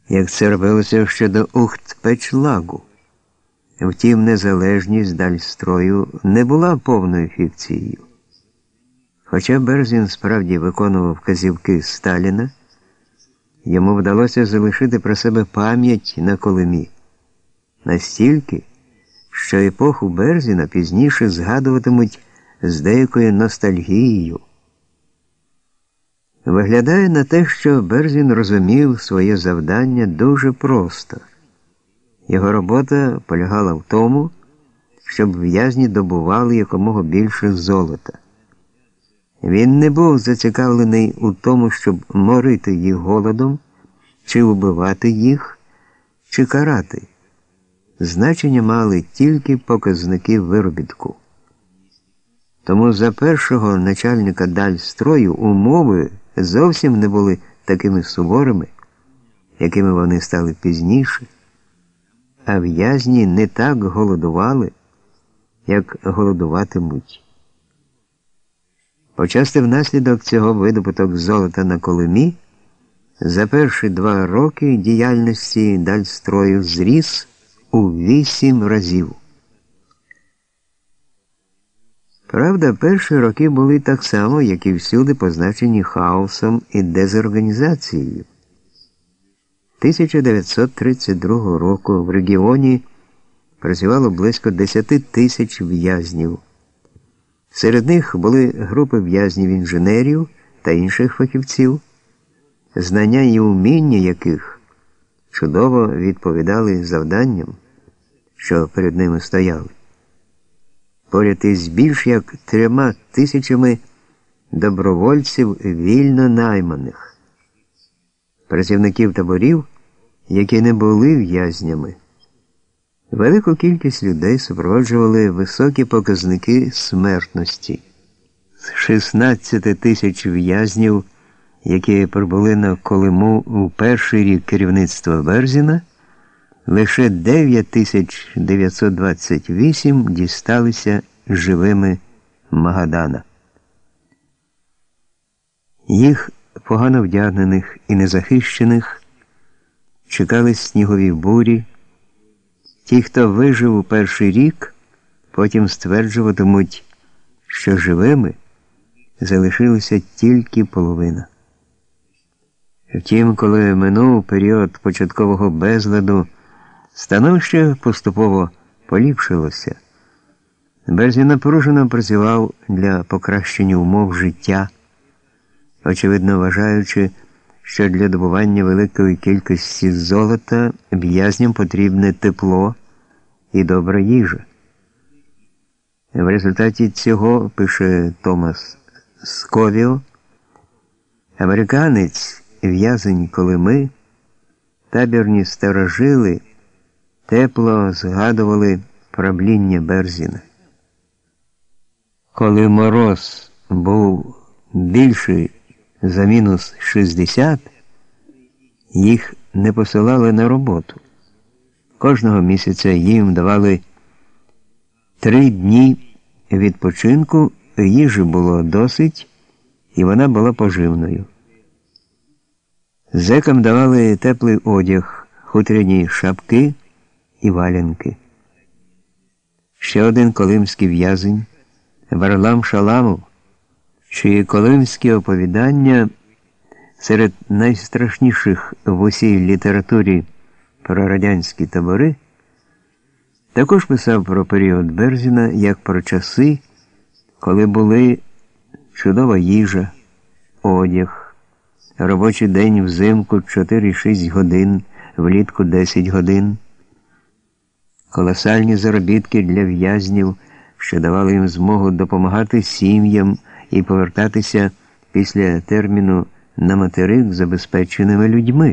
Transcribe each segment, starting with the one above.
як це робилося щодо Ухт-Печлагу. Втім, незалежність Дальстрою не була повною фікцією. Хоча Берзін справді виконував вказівки Сталіна, йому вдалося залишити про себе пам'ять на Колимі. Настільки, що епоху Берзіна пізніше згадуватимуть з деякою ностальгією. Виглядає на те, що Берзін розумів своє завдання дуже просто. Його робота полягала в тому, щоб в'язні добували якомога більше золота. Він не був зацікавлений у тому, щоб морити їх голодом, чи вбивати їх, чи карати. Значення мали тільки показники виробітку. Тому за першого начальника Дальстрою умови зовсім не були такими суворими, якими вони стали пізніше, а в'язні не так голодували, як голодуватимуть. Почасти внаслідок цього видобуток золота на Колимі за перші 2 роки діяльності Дальстрою зріс у 8 разів. Правда, перші роки були так само, як і всюди, позначені хаосом і дезорганізацією. 1932 року в регіоні працювало близько 10 тисяч в'язнів. Серед них були групи в'язнів-інженерів та інших фахівців, знання і уміння яких чудово відповідали завданням, що перед ними стояли. Поряд із більш як 3 тисячами добровольців вільно найманих, працівників таборів, які не були в'язнями. Велику кількість людей супроводжували високі показники смертності. З 16 тисяч в'язнів, які прибули на Колиму у перший рік керівництва Берзіна, лише 9928 дісталися живими Магадана. Їх, погано вдягнених і незахищених, чекали снігові бурі. Ті, хто вижив у перший рік, потім стверджуватимуть, що живими залишилася тільки половина. Втім, коли минув період початкового безладу, становище поступово поліпшилося. Берзін напружено працював для покращення умов життя, очевидно вважаючи, що для добування великої кількості золота в'язням потрібне тепло і добра їжа. В результаті цього, пише Томас Сковіо, американець, в'язень Колими, табірні старожили тепло згадували правління Берзіна. Коли мороз був більший за мінус 60, їх не посилали на роботу. Кожного місяця їм давали 3 дні відпочинку, їжі було досить, і вона була поживною. Зекам давали теплий одяг, хутряні шапки і валянки. Ще один колимський в'язень, Варлам Шаламов, чиї колимські оповідання серед найстрашніших в усій літературі про радянські табори, також писав про період Берзіна як про часи, коли були чудова їжа, одяг, робочий день взимку 4-6 годин, влітку 10 годин, колосальні заробітки для в'язнів, що давали їм змогу допомагати сім'ям і повертатися після терміну на материк забезпеченими людьми.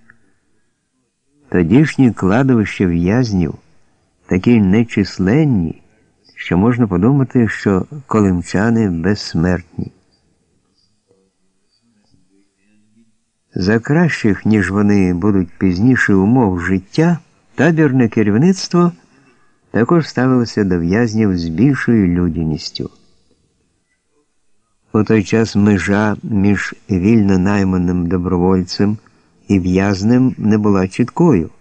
Тодішні кладовища в'язнів такі нечисленні, що можна подумати, що колимчани безсмертні. За кращих, ніж вони будуть пізніше умов життя, табірне керівництво також ставилося до в'язнів з більшою людяністю. У той час межа між вільно найманим добровольцем і в'язнем не була чіткою.